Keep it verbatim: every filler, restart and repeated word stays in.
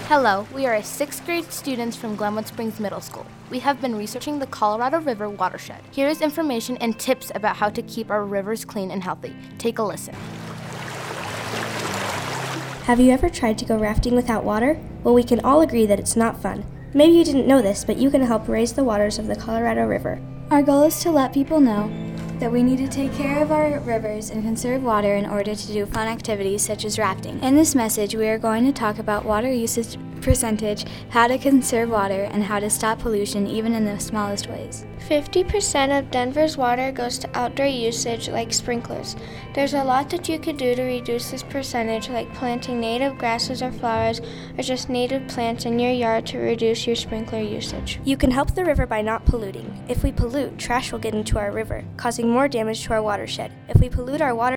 Hello, we are a sixth grade students from Glenwood Springs Middle School. We have been researching the Colorado River watershed. Here is information and tips about how to keep our rivers clean and healthy. Take a listen. Have you ever tried to go rafting without water? Well, we can all agree that it's not fun. Maybe you didn't know this, but you can help raise the waters of the Colorado River. Our goal is to let people know that we need to take care of our rivers and conserve water in order to do fun activities such as rafting. In this message, we are going to talk about water usage percentage, how to conserve water, and how to stop pollution even in the smallest ways. fifty percent of Denver's water goes to outdoor usage like sprinklers. There's a lot that you could do to reduce this percentage, like planting native grasses or flowers or just native plants in your yard to reduce your sprinkler usage. You can help the river by not polluting. If we pollute, trash will get into our river, causing more damage to our watershed. If we pollute our water